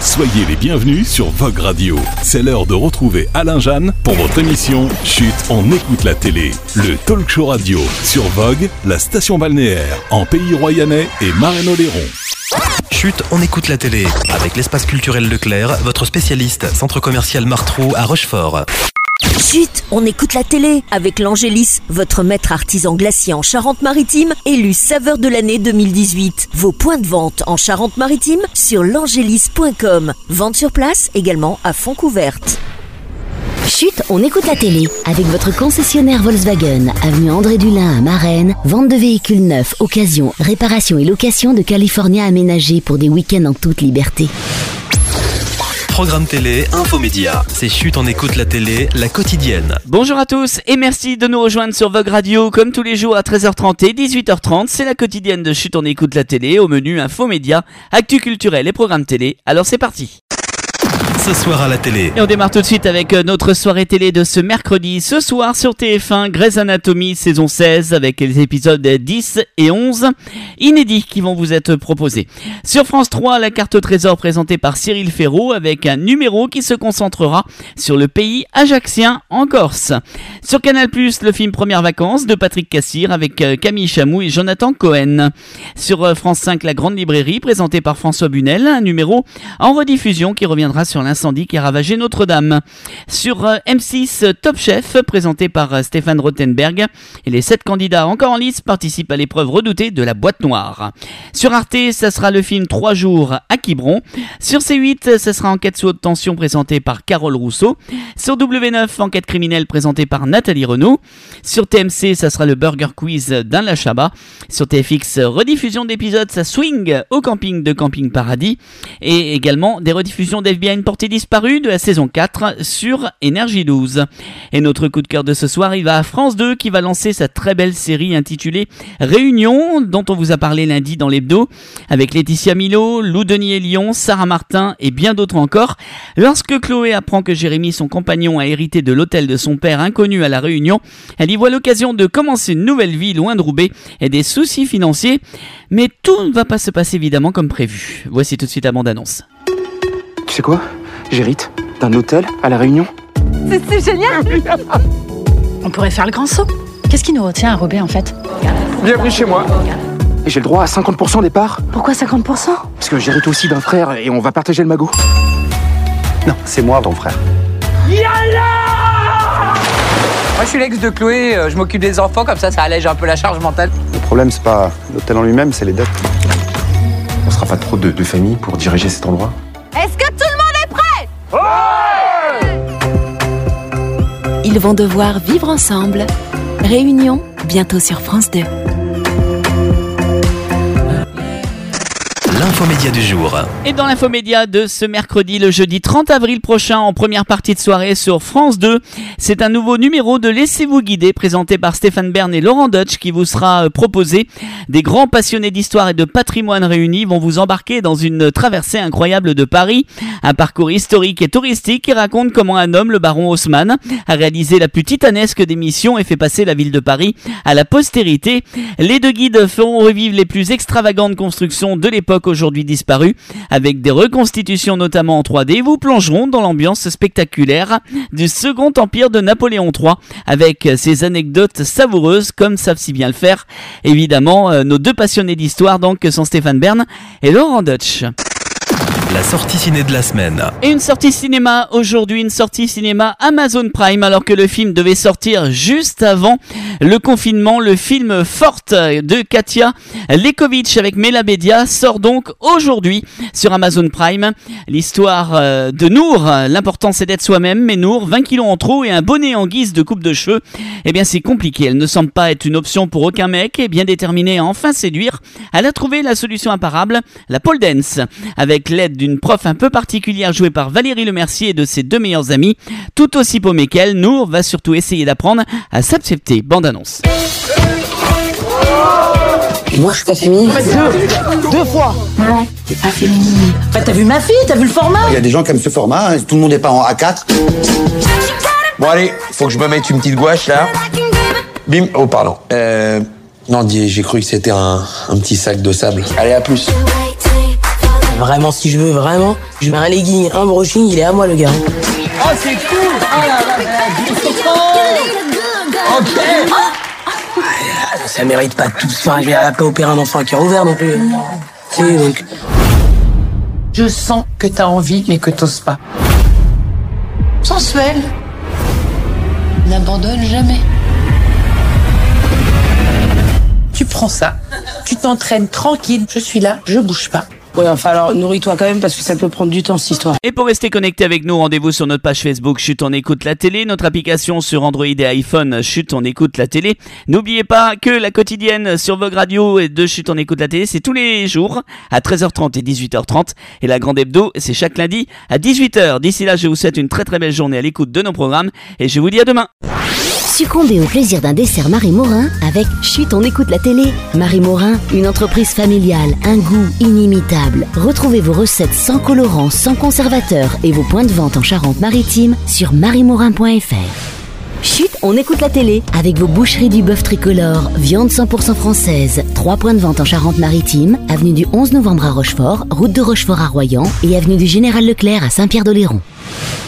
Soyez les bienvenus sur Vogue Radio. C'est l'heure de retrouver Alain Jeanne pour votre émission Chut, on écoute la télé. Le talk show radio sur Vogue, la station balnéaire en Pays Royannais et Marne-Oléron. Chut, on écoute la télé avec l'espace culturel Leclerc, votre spécialiste centre commercial Martrou à Rochefort. Chut, on écoute la télé avec l'Angélis, votre maître artisan glacier en Charente-Maritime, élu saveur de l'année 2018. Vos points de vente en Charente-Maritime sur l'angélis.com. Vente sur place également à Fontcouverte. Chut, on écoute la télé avec votre concessionnaire Volkswagen, avenue André Dulin à Marennes. Vente de véhicules neufs, occasion, réparation et location de California aménagés pour des week-ends en toute liberté. Programme télé, infomédia. C'est Chut, on écoute la télé, la quotidienne. Bonjour à tous et merci de nous rejoindre sur Vogue Radio. Comme tous les jours à 13h30 et 18h30, c'est la quotidienne de Chut, on écoute la télé. Au menu infomédia, actu culturel et programme télé. Alors c'est parti. Ce soir à la télé. Et on démarre tout de suite avec notre soirée télé de ce mercredi. Ce soir sur TF1, Grey's Anatomy saison 16 avec les épisodes 10 et 11 inédits qui vont vous être proposés. Sur France 3, la carte au trésor présentée par Cyril Ferraud avec un numéro qui se concentrera sur le pays ajaxien en Corse. Sur Canal+, le film Premières vacances de Patrick Cassir avec Camille Chamou et Jonathan Cohen. Sur France 5, la grande librairie présentée par François Bunel, un numéro en rediffusion qui reviendra sur l'incendie qui a ravagé Notre-Dame. Sur M6, Top Chef, présenté par Stéphane Rothenberg, et les 7 candidats encore en lice participent à l'épreuve redoutée de la boîte noire. Sur Arte, ça sera le film 3 jours à Quiberon. Sur C8, ça sera Enquête sous haute tension présentée par Carole Rousseau. Sur W9, Enquête criminelle présentée par Nathalie Renaud. Sur TMC, ça sera le Burger Quiz d'Alain Chabat. Sur TFX, rediffusion d'épisodes, ça swing au camping de Camping Paradis. Et également des rediffusions d'FBI une portée disparue de la saison 4 sur Énergie 12. Et notre coup de cœur de ce soir, il va à France 2 qui va lancer sa très belle série intitulée Réunion, dont on vous a parlé lundi dans l'hebdo, avec Laetitia Milo, Lou Denis-Lyon, Sarah Martin et bien d'autres encore. Lorsque Chloé apprend que Jérémy, son compagnon, a hérité de l'hôtel de son père inconnu à La Réunion, elle y voit l'occasion de commencer une nouvelle vie loin de Roubaix et des soucis financiers. Mais tout ne va pas se passer évidemment comme prévu. Voici tout de suite la bande-annonce. Tu sais quoi ? J'hérite d'un hôtel à La Réunion. C'est génial. On pourrait faire le grand saut. Qu'est-ce qui nous retient à Roubaix en fait ? Bienvenue chez moi. Et j'ai le droit à 50% des parts. Pourquoi 50% ? Parce que j'hérite aussi d'un frère et on va partager le magot. Non, c'est moi ton frère. Moi je suis l'ex de Chloé, je m'occupe des enfants, comme ça allège un peu la charge mentale. Le problème c'est pas l'hôtel en lui-même, c'est les dettes. On sera pas trop de famille pour diriger cet endroit ? Est-ce que tout le monde est prêt ? Ils vont devoir vivre ensemble. Réunion, bientôt sur France 2. L'infomédia du jour. Et dans l'infomédia de ce mercredi, le jeudi 30 avril prochain, en première partie de soirée sur France 2, c'est un nouveau numéro de Laissez-vous guider, présenté par Stéphane Bern et Laurent Deutsch, qui vous sera proposé. Des grands passionnés d'histoire et de patrimoine réunis vont vous embarquer dans une traversée incroyable de Paris. Un parcours historique et touristique qui raconte comment un homme, le baron Haussmann, a réalisé la plus titanesque des missions et fait passer la ville de Paris à la postérité. Les deux guides feront revivre les plus extravagantes constructions de l'époque aujourd'hui disparues, avec des reconstitutions notamment en 3D. Vous plongeront dans l'ambiance spectaculaire du Second Empire de Napoléon III, avec ses anecdotes savoureuses, comme savent si bien le faire évidemment nos deux passionnés d'histoire, donc, sont Stéphane Bern et Laurent Deutsch. La sortie ciné de la semaine. Et une sortie cinéma aujourd'hui, une sortie cinéma Amazon Prime, alors que le film devait sortir juste avant le confinement. Le film Forte de Katia Lekovitch avec Mela Bedia sort donc aujourd'hui sur Amazon Prime. L'histoire de Nour, l'important c'est d'être soi-même, mais Nour, 20 kilos en trop et un bonnet en guise de coupe de cheveux, eh bien c'est compliqué. Elle ne semble pas être une option pour aucun mec, et bien déterminée à enfin séduire, elle a trouvé la solution imparable, la pole dance, avec l'aide d'une prof un peu particulière jouée par Valérie Lemercier et de ses deux meilleurs amis. Tout aussi paumée qu'elle, Nour va surtout essayer d'apprendre à s'accepter. Bande-annonce. Moi je suis pas féminine. Deux fois. Non, t'es pas féminine. Bah t'as vu ma fille, t'as vu le format ? Il y a des gens qui aiment ce format, hein, tout le monde n'est pas en A4. Bon allez, faut que je me mette une petite gouache là. Bim, oh pardon. Non, j'ai cru que c'était un petit sac de sable. Allez, à plus. Vraiment, si je veux vraiment, je mets un legging, un brushing, il est à moi le gars. Oh, c'est cool. Oh là là, ok. Ça mérite pas tout ça, je vais pas opérer un enfant à cœur ouvert non plus. C'est donc... Je sens que t'as envie, mais que t'oses pas. Sensuel. N'abandonne jamais. Tu prends ça, tu t'entraînes tranquille, je suis là, je bouge pas. Ouais, enfin alors, nourris-toi quand même parce que ça peut prendre du temps cette histoire. Et pour rester connecté avec nous, rendez-vous sur notre page Facebook Chut on écoute la télé, notre application sur Android et iPhone Chut on écoute la télé. N'oubliez pas que la quotidienne sur Vogue Radio et de Chut on écoute la télé, c'est tous les jours à 13h30 et 18h30. Et la grande hebdo, c'est chaque lundi à 18h. D'ici là, je vous souhaite une très très belle journée à l'écoute de nos programmes et je vous dis à demain. Succombez au plaisir d'un dessert Marie Morin avec Chut, on écoute la télé. Marie Morin, une entreprise familiale, un goût inimitable. Retrouvez vos recettes sans colorants, sans conservateurs et vos points de vente en Charente-Maritime sur mariemorin.fr. Chut, on écoute la télé avec vos boucheries du bœuf tricolore, viande 100% française. 3 points de vente en Charente-Maritime, avenue du 11 novembre à Rochefort, route de Rochefort à Royan et avenue du Général Leclerc à Saint-Pierre-d'Oléron.